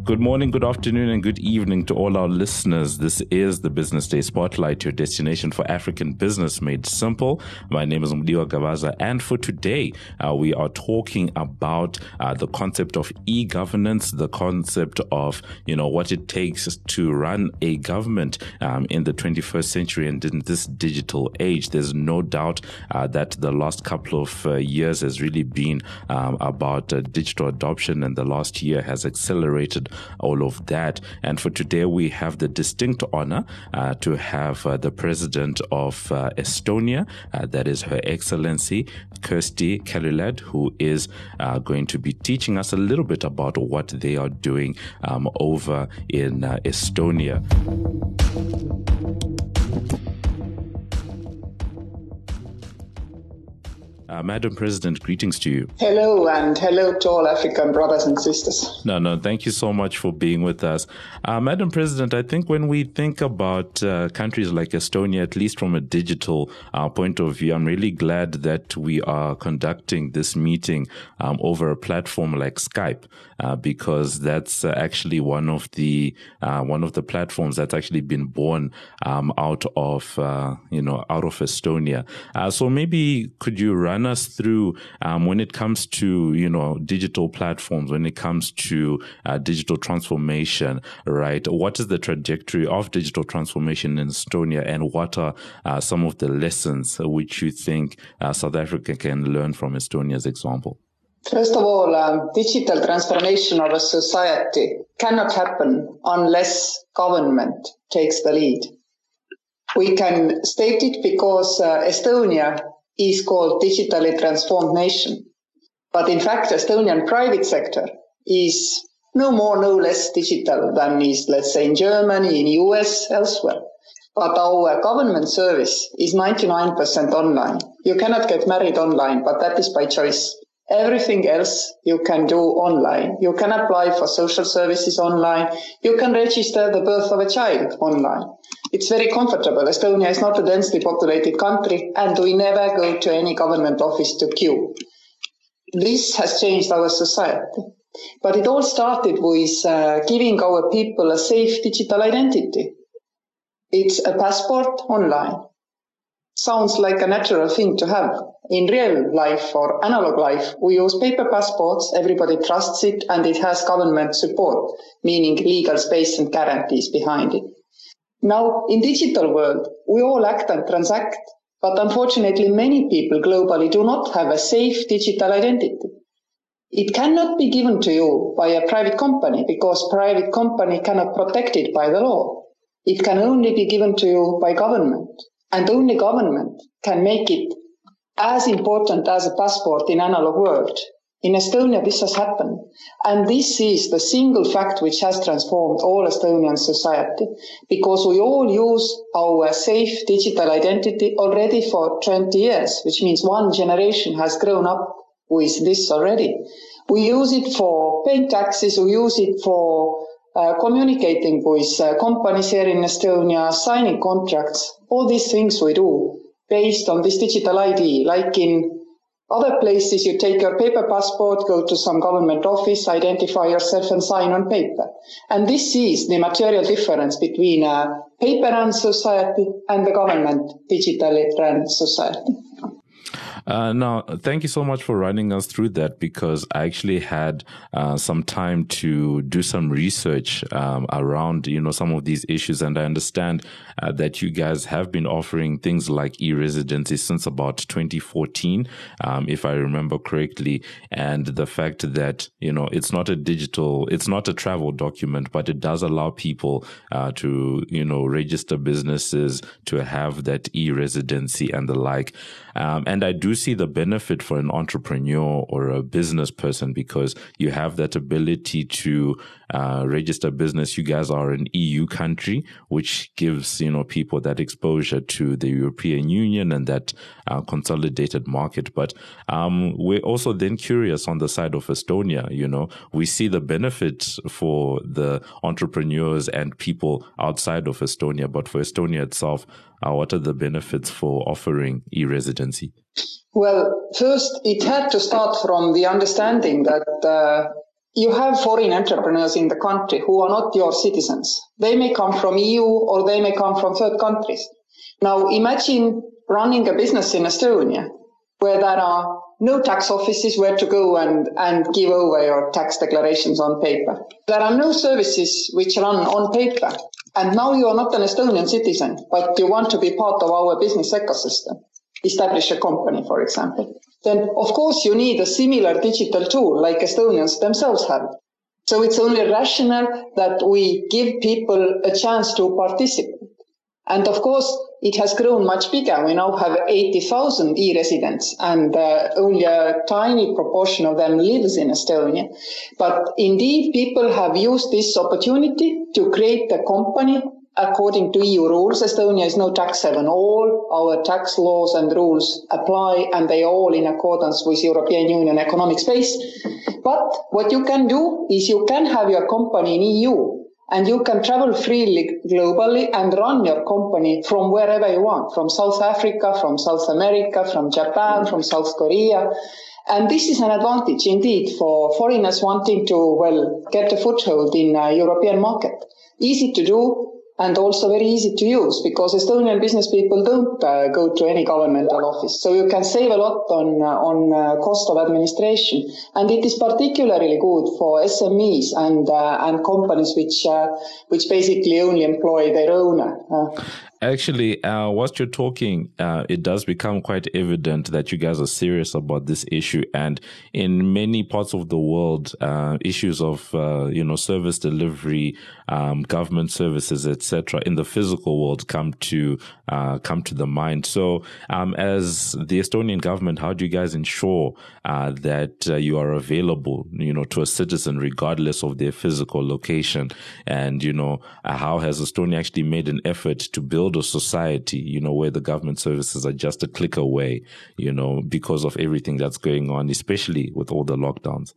Good morning, good afternoon, and good evening to all our listeners. This is the Business Day Spotlight, your destination for African business made simple. My name is Mdiwa Gavaza, and for today, we are talking about the concept of e-governance, the concept of, what it takes to run a government in the 21st century and in this digital age. There's no doubt that the last couple of years has really been about digital adoption, and the last year has accelerated all of that. And for today, we have the distinct honor to have the president of Estonia, that is Her Excellency Kersti Kaljulaid, who is going to be teaching us a little bit about what they are doing over in Estonia. Madam President, greetings to you. Hello, and hello to all African brothers and sisters. No, thank you so much for being with us. Madam President, I think when we think about countries like Estonia, at least from a digital point of view, I'm really glad that we are conducting this meeting over a platform like Skype, because that's actually one of the platforms that's actually been born out of Estonia. So maybe could you run us through when it comes to digital platforms, when it comes to digital transformation, right? What is the trajectory of digital transformation in Estonia, and what are some of the lessons which you think South Africa can learn from Estonia's example? First of all, digital transformation of a society cannot happen unless government takes the lead. We can state it because Estonia is called digitally transformed nation. But in fact, Estonian private sector is no more, no less digital than is, let's say, in Germany, in US, elsewhere. But our government service is 99% online. You cannot get married online, but that is by choice. Everything else you can do online. You can apply for social services online. You can register the birth of a child online. It's very comfortable. Estonia is not a densely populated country, and we never go to any government office to queue. This has changed our society. But it all started with giving our people a safe digital identity. It's a passport online. Sounds like a natural thing to have. In real life or analog life, we use paper passports, everybody trusts it, and it has government support, meaning legal space and guarantees behind it. Now, in digital world, we all act and transact, but unfortunately many people globally do not have a safe digital identity. It cannot be given to you by a private company because private company cannot protect it by the law. It can only be given to you by government, and only government can make it as important as a passport in analog world. In Estonia, this has happened. And this is the single fact which has transformed all Estonian society, because we all use our safe digital identity already for 20 years, which means one generation has grown up with this already. We use it for paying taxes, we use it for communicating with companies here in Estonia, signing contracts, all these things we do based on this digital ID, like in other places, you take your paper passport, go to some government office, identify yourself and sign on paper. And this is the material difference between a paper-run society and the government digitally run society. Now, thank you so much for running us through that, because I actually had some time to do some research around, some of these issues. And I understand that you guys have been offering things like e-residency since about 2014, if I remember correctly. And the fact that, it's not a travel document, but it does allow people to, register businesses, to have that e-residency and the like. And I do see the benefit for an entrepreneur or a business person, because you have that ability to register business. You guys are an EU country, which gives, people that exposure to the European Union and that consolidated market. But we're also then curious on the side of Estonia. We see the benefits for the entrepreneurs and people outside of Estonia, but for Estonia itself, what are the benefits for offering e-residency? Well, first, it had to start from the understanding that you have foreign entrepreneurs in the country who are not your citizens. They may come from EU or they may come from third countries. Now imagine running a business in Estonia where there are no tax offices where to go and give over your tax declarations on paper. There are no services which run on paper. And now you are not an Estonian citizen, but you want to be part of our business ecosystem, establish a company, for example. Then, of course, you need a similar digital tool like Estonians themselves have. So it's only rational that we give people a chance to participate. And of course, it has grown much bigger. We now have 80,000 e-residents, and only a tiny proportion of them lives in Estonia. But indeed, people have used this opportunity to create a company according to EU rules. Estonia is no tax haven. All our tax laws and rules apply, and they are all in accordance with European Union economic space. But what you can do is you can have your company in EU, and you can travel freely globally and run your company from wherever you want, from South Africa, from South America, from Japan, from South Korea. And this is an advantage indeed for foreigners wanting to, get a foothold in a European market. Easy to do and also very easy to use, because Estonian business people don't go to any governmental office. So you can save a lot on cost of administration. And it is particularly good for SMEs and companies which basically only employ their owner. Actually, whilst you're talking, it does become quite evident that you guys are serious about this issue. And in many parts of the world, issues of, service delivery, government services, etc., in the physical world come to the mind. So, as the Estonian government, how do you guys ensure that you are available, to a citizen regardless of their physical location? And, how has Estonia actually made an effort to build a society, where the government services are just a click away, because of everything that's going on, especially with all the lockdowns?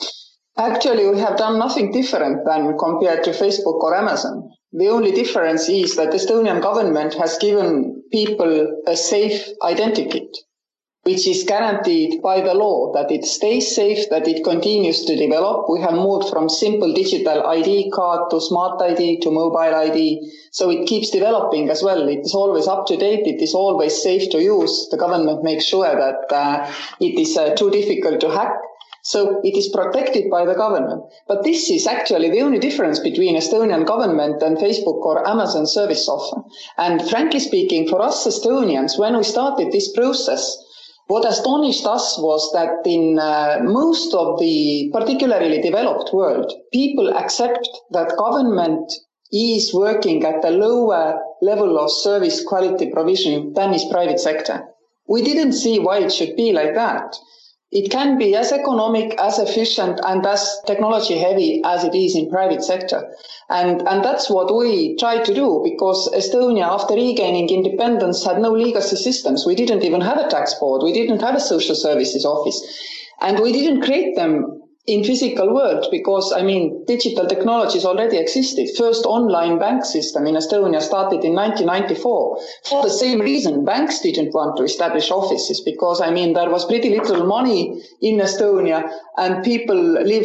Actually, we have done nothing different than compared to Facebook or Amazon. The only difference is that the Estonian government has given people a safe identikit, which is guaranteed by the law, that it stays safe, that it continues to develop. We have moved from simple digital ID card to smart ID to mobile ID. So it keeps developing as well. It is always up to date. It is always safe to use. The government makes sure that it is too difficult to hack. So it is protected by the government. But this is actually the only difference between Estonian government and Facebook or Amazon service offer. And frankly speaking, for us Estonians, when we started this process, what astonished us was that in most of the particularly developed world, people accept that government is working at a lower level of service quality provision than is private sector. We didn't see why it should be like that. It can be as economic, as efficient, and as technology heavy as it is in private sector. And that's what we try to do, because Estonia, after regaining independence, had no legacy systems. We didn't even have a tax board. We didn't have a social services office. And we didn't create them in physical world because, digital technologies already existed. First online bank system in Estonia started in 1994. For the same reason, banks didn't want to establish offices because, there was pretty little money in Estonia and people live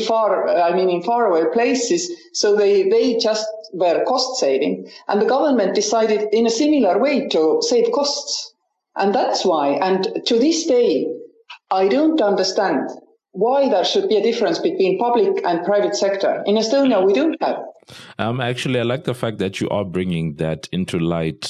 in faraway places. So they just were cost saving. And the government decided in a similar way to save costs. And that's why. And to this day, I don't understand why there should be a difference between public and private sector. In Estonia, we don't have. Actually, I like the fact that you are bringing that into light.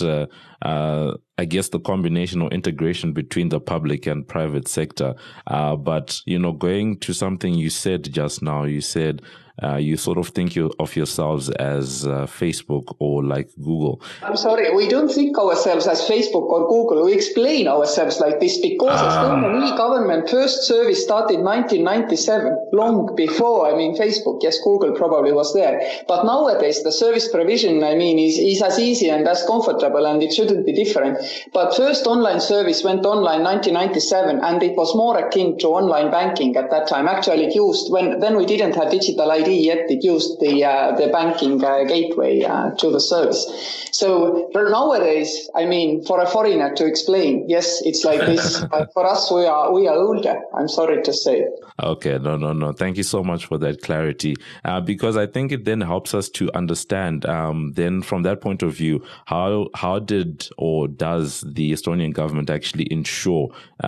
I guess the combination or integration between the public and private sector. But, going to something you said just now, you said you sort of think of yourselves as Facebook or like Google. I'm sorry, we don't think ourselves as Facebook or Google. We explain ourselves like this because Estonian e-government first service started in 1997, long before, Facebook. Yes, Google probably was there. But nowadays, the service provision, is as easy and as comfortable, and it shouldn't be different. But first online service went online 1997, and it was more akin to online banking at that time. Actually, it used, then we didn't have digital ID ID, yet it used the banking gateway to the service. So nowadays, I mean, for a foreigner to explain, yes, it's like this. But for us, we are older, I'm sorry to say. Okay, no. Thank you so much for that clarity, because I think it then helps us to understand. Then, from that point of view, how did or does the Estonian government actually ensure,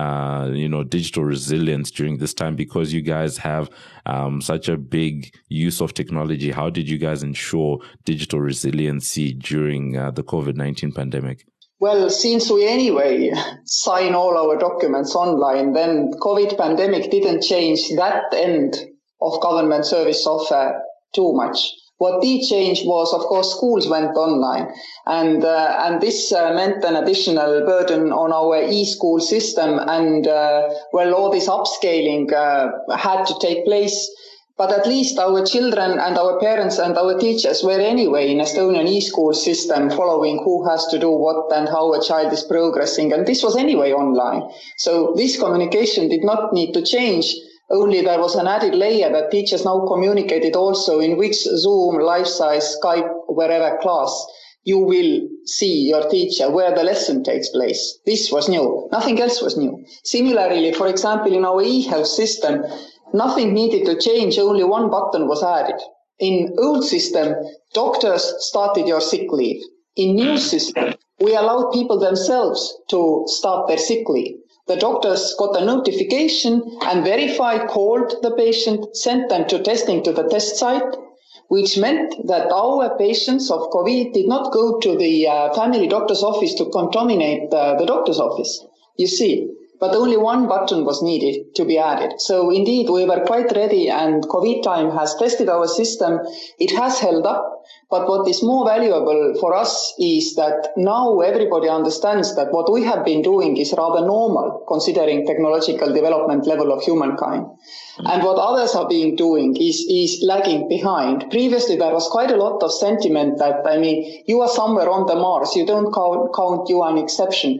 digital resilience during this time? Because you guys have such a big use of technology, how did you guys ensure digital resiliency during the COVID-19 pandemic? Well, since we anyway sign all our documents online, then COVID pandemic didn't change that end of government service software too much. What did change was, of course, schools went online, and this meant an additional burden on our e-school system, and all this upscaling had to take place. But at least our children and our parents and our teachers were anyway in Estonian e-school system following who has to do what and how a child is progressing. And this was anyway online. So this communication did not need to change. Only there was an added layer that teachers now communicated also in which Zoom, life-size, Skype, wherever class you will see your teacher, where the lesson takes place. This was new. Nothing else was new. Similarly, for example, in our e-health system, nothing needed to change, only one button was added. In old system, doctors started your sick leave. In new system, we allowed people themselves to start their sick leave. The doctors got a notification and verified, called the patient, sent them to testing to the test site, which meant that our patients of COVID did not go to the family doctor's office to contaminate the doctor's office. You see. But only one button was needed to be added. So indeed, we were quite ready, and COVID time has tested our system. It has held up. But what is more valuable for us is that now everybody understands that what we have been doing is rather normal, considering technological development level of humankind. And what others are being doing is lagging behind. Previously, there was quite a lot of sentiment that, you are somewhere on the Mars. You don't count you an exception.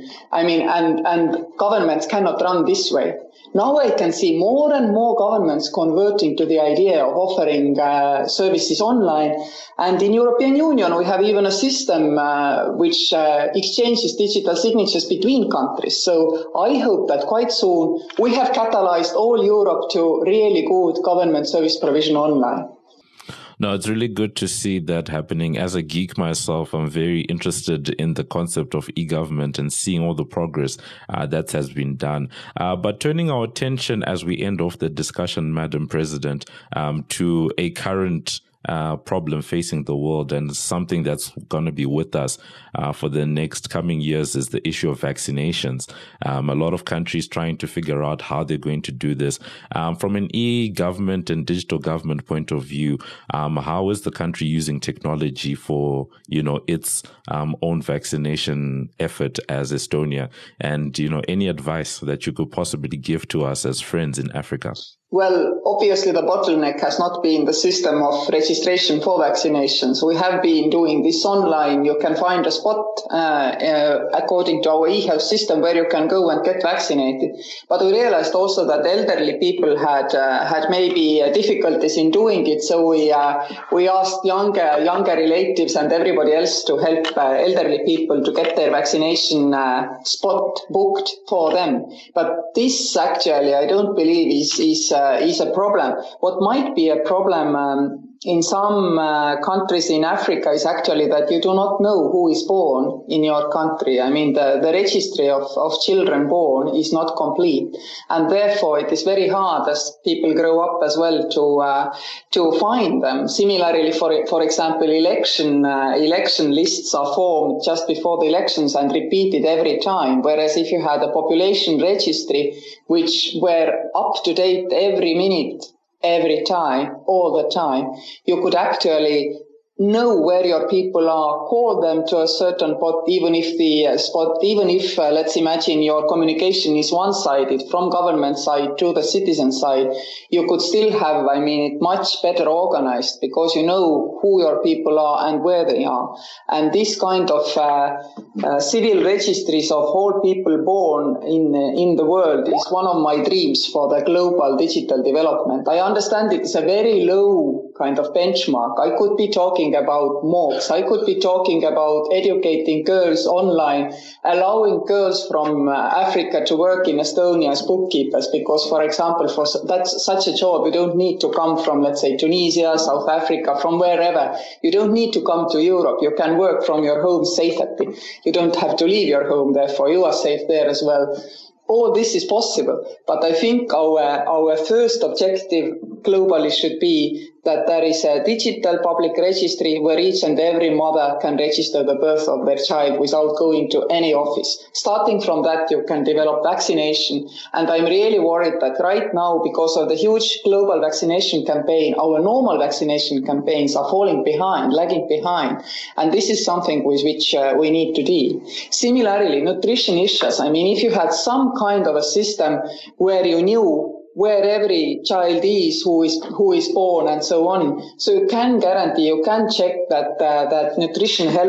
And governments cannot run this way. Now I can see more and more governments converting to the idea of offering services online. And in European Union, we have even a system which exchanges digital signatures between countries. So I hope that quite soon we have catalyzed all Europe to really good government service provision online. No, it's really good to see that happening. As a geek myself, I'm very interested in the concept of e-government and seeing all the progress that has been done. But turning our attention as we end off the discussion, Madam President, to a current problem facing the world and something that's going to be with us for the next coming years is the issue of vaccinations. A lot of countries trying to figure out how they're going to do this. From an e-government and digital government point of view, how is the country using technology for, its own vaccination effort as Estonia? And, any advice that you could possibly give to us as friends in Africa? Well, obviously the bottleneck has not been the system of registration for vaccinations. We have been doing this online. You can find a spot according to our e-health system where you can go and get vaccinated. But we realized also that elderly people had maybe difficulties in doing it. So we asked younger relatives and everybody else to help elderly people to get their vaccination spot booked for them. But this actually, I don't believe is a problem. What might be a problem in some countries in Africa is actually that you do not know who is born in your country. The registry of children born is not complete, and therefore it is very hard as people grow up as well to find them. Similarly, for example, election lists are formed just before the elections and repeated every time, whereas if you had a population registry which were up to date every minute, every time, all the time, you could actually know where your people are, call them to a certain spot, even if let's imagine your communication is one-sided from government side to the citizen side, you could still have, it much better organized because you know who your people are and where they are. And this kind of civil registries of all people born in the world is one of my dreams for the global digital development. I understand it is a very low kind of benchmark. I could be talking about MOOCs. I could be talking about educating girls online, allowing girls from Africa to work in Estonia as bookkeepers, because, for example, for that's such a job, you don't need to come from, let's say, Tunisia, South Africa, from wherever. You don't need to come to Europe. You can work from your home safely. You don't have to leave your home, therefore you are safe there as well. All this is possible, but I think our first objective globally should be that there is a digital public registry where each and every mother can register the birth of their child without going to any office. Starting from that, you can develop vaccination. And I'm really worried that right now, because of the huge global vaccination campaign, our normal vaccination campaigns are falling behind, lagging behind. And this is something with which we need to deal. Similarly, nutrition issues. I mean, if you had some kind of a system where you knew where every child is, who is born, and so on. So you can guarantee, you can check that nutrition help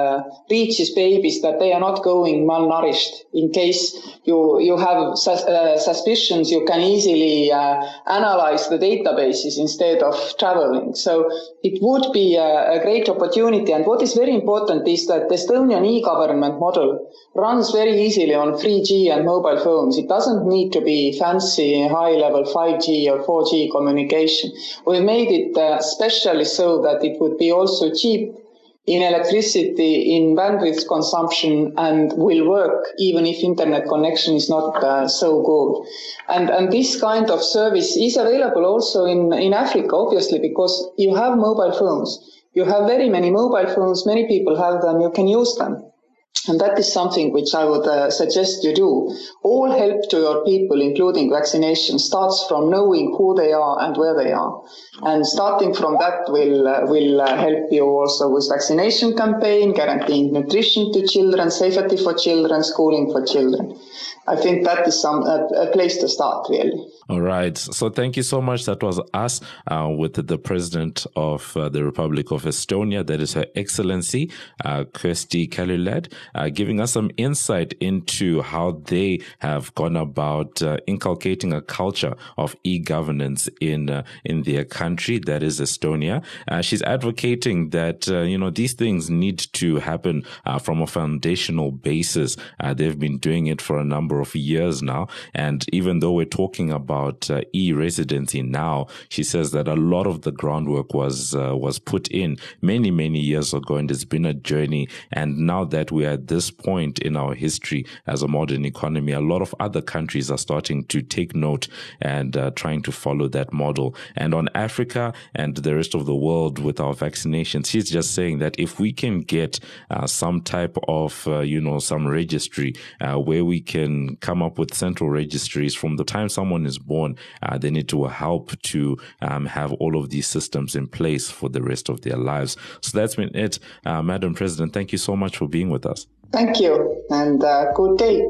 reaches babies, that they are not going malnourished. In case you have suspicions, you can easily analyze the databases instead of traveling. So it would be a great opportunity. And what is very important is that the Estonian e-government model runs very easily on 3G and mobile phones. It doesn't need to be fancy, high-level 5G or 4G communication. We've made it specially so that it would be also cheap in electricity, in bandwidth consumption, and will work even if internet connection is not so good. And this kind of service is available also in Africa, obviously, because you have mobile phones. You have very many mobile phones, many people have them, you can use them. And that is something which I would suggest you do. All help to your people, including vaccination, starts from knowing who they are and where they are. And starting from that will help you also with vaccination campaign, guaranteeing nutrition to children, safety for children, schooling for children. I think that is a place to start, really. All right. So thank you so much. That was us with the President of the Republic of Estonia, that is Her Excellency Kersti Kaljulaid, giving us some insight into how they have gone about inculcating a culture of e-governance in their country, that is Estonia. She's advocating that these things need to happen from a foundational basis. They've been doing it for a number of years now, and even though we're talking about e-residency now, she says that a lot of the groundwork was put in many years ago, and it's been a journey. And now that we're at this point in our history as a modern economy, a lot of other countries are starting to take note and trying to follow that model. And on Africa and the rest of the world with our vaccinations, she's just saying that if we can get some type of some registry where we can come up with central registries from the time someone is born, then it will help to have all of these systems in place for the rest of their lives. So that's been it. Madam President, thank you so much for being with us. Thank you, and good day.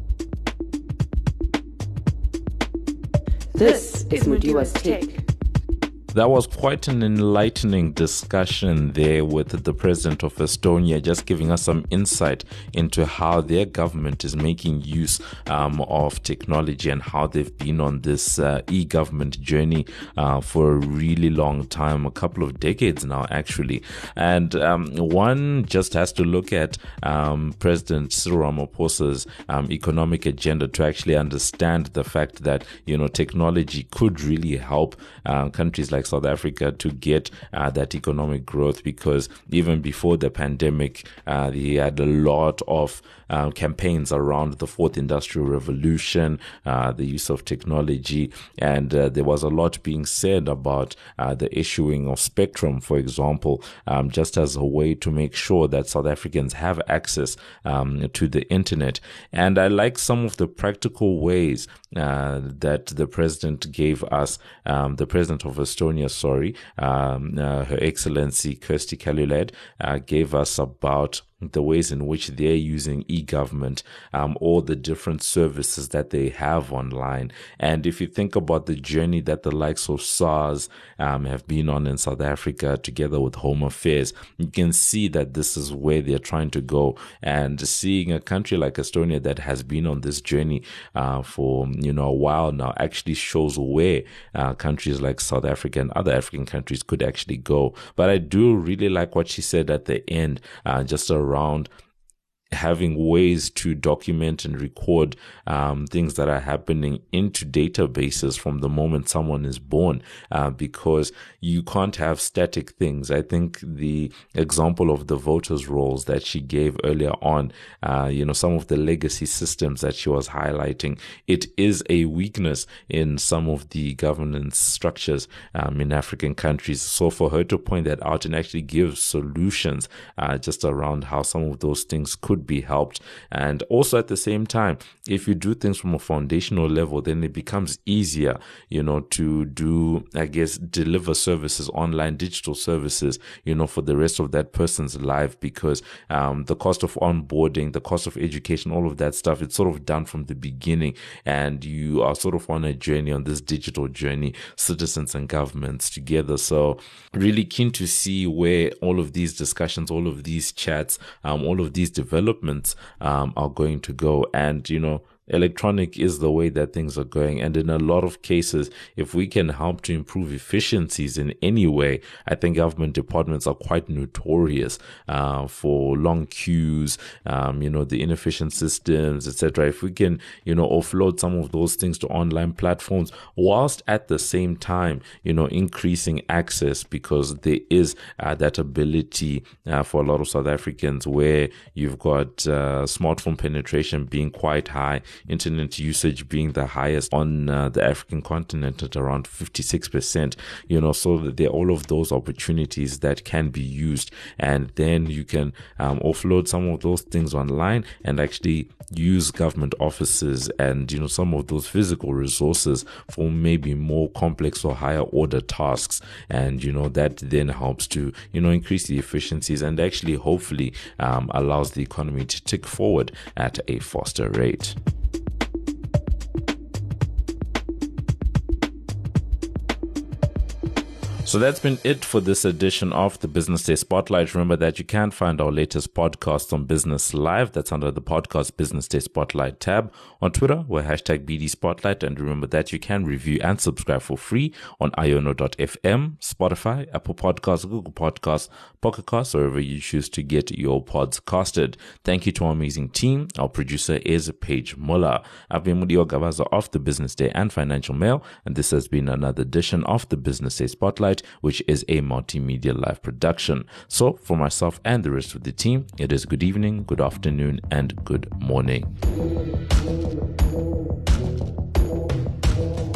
This is Mudiwa's Take. That was quite an enlightening discussion there with the President of Estonia, just giving us some insight into how their government is making use of technology and how they've been on this e-government journey for a really long time, a couple of decades now, actually. And one just has to look at President Cyril Ramaphosa's economic agenda to actually understand the fact that, technology could really help countries like South Africa to get that economic growth, because even before the pandemic, he had a lot of campaigns around the fourth industrial revolution, the use of technology, and there was a lot being said about the issuing of spectrum, for example, just as a way to make sure that South Africans have access to the internet. And I like some of the practical ways that the president gave us, the president of Estonia, Her Excellency Kersti Kaljulaid, gave us about the ways in which they're using e-government, all the different services that they have online. And if you think about the journey that the likes of SARS have been on in South Africa together with Home Affairs, you can see that this is where they're trying to go. And seeing a country like Estonia that has been on this journey for a while now actually shows where countries like South Africa and other African countries could actually go. But I do really like what she said at the end, just around having ways to document and record things that are happening into databases from the moment someone is born, because you can't have static things. I think the example of the voters' rolls that she gave earlier on, some of the legacy systems that she was highlighting, it is a weakness in some of the governance structures in African countries. So for her to point that out and actually give solutions just around how some of those things could be helped. And also at the same time, if you do things from a foundational level, then it becomes easier, to deliver services, online digital services, for the rest of that person's life, because the cost of onboarding, the cost of education, all of that stuff, it's sort of done from the beginning. And you are sort of on a journey, on this digital journey, citizens and governments together. So really keen to see where all of these discussions, all of these chats, all of these developments are going to go. And, electronic is the way that things are going. And in a lot of cases, if we can help to improve efficiencies in any way, I think government departments are quite notorious for long queues, the inefficient systems, etc. If we can, offload some of those things to online platforms, whilst at the same time, increasing access, because there is that ability for a lot of South Africans where you've got smartphone penetration being quite high, internet usage being the highest on the African continent at around 56%, so that there are all of those opportunities that can be used. And then you can offload some of those things online and actually use government offices and, some of those physical resources for maybe more complex or higher order tasks. And, that then helps to, increase the efficiencies and actually hopefully allows the economy to tick forward at a faster rate. So that's been it for this edition of the Business Day Spotlight. Remember that you can find our latest podcast on Business Live. That's under the podcast Business Day Spotlight tab. On Twitter, we're #BD Spotlight. And remember that you can review and subscribe for free on iono.fm, Spotify, Apple Podcasts, Google Podcasts, Pocket Casts, or wherever you choose to get your pods casted. Thank you to our amazing team. Our producer is Paige Muller. I've been Mudio Gabaza of the Business Day and Financial Mail, and this has been another edition of the Business Day Spotlight, which is a multimedia live production. So for myself and the rest of the team, it is good evening, good afternoon, and good morning.